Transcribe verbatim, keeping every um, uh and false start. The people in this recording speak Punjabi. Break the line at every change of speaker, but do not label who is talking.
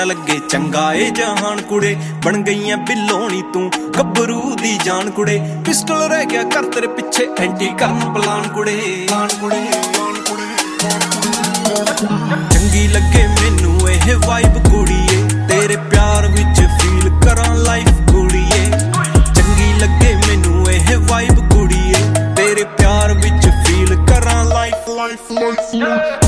ਲੱਗੇ ਚੰਗਾ ਏ ਜਹਾਨ ਕੁੜੇ ਬਣ ਗਈਆਂ ਬਿੱਲੋਣੀ ਤੂੰ ਗੱਭਰੂ ਦੀ ਜਾਨ ਕੁੜੇ ਪਿਸਟਲ ਰਹਿ ਗਿਆ ਕਰ ਤੇਰੇ ਪਿੱਛੇ ਐਂਟੀ ਕਰਨ ਪਲਾਨ ਕੁੜੇ ਪਲਾਨ ਕੁੜੇ ਚੰਗੀ ਲੱਗੇ ਮੈਨੂੰ ਇਹ ਵਾਈਬ ਕੁੜੀਏ ਤੇਰੇ ਪਿਆਰ ਵਿੱਚ ਫੀਲ ਕਰਾਂ ਲਾਈਫ ਕੁੜੀਏ ਚੰਗੀ ਲੱਗੇ ਮੈਨੂੰ ਇਹ ਵਾਈਬ ਕੁੜੀਏ ਤੇਰੇ ਪਿਆਰ ਵਿੱਚ ਫੀਲ ਕਰਾਂ ਲਾਈਫ ਲਾਈਫ ਲਾਈਫ